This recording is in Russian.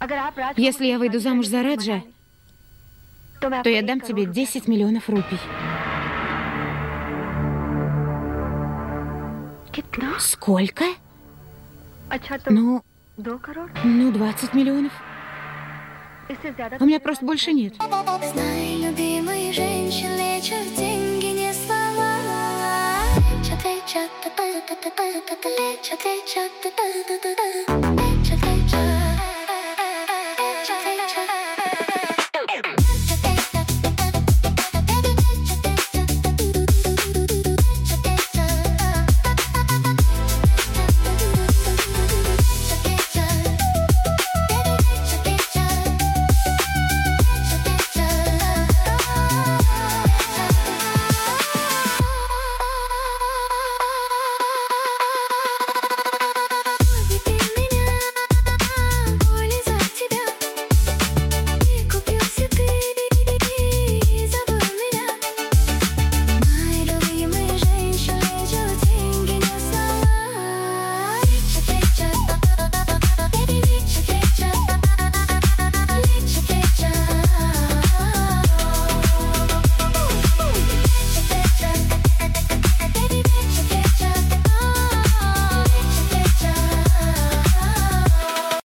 Если я выйду замуж за Раджа, то я дам тебе 10 миллионов рупий. Сколько? Ну, 20 миллионов. У меня просто больше нет. Знай, любимый женщин лечат деньги, не слова. Лечат, лечат, лечат, лечат.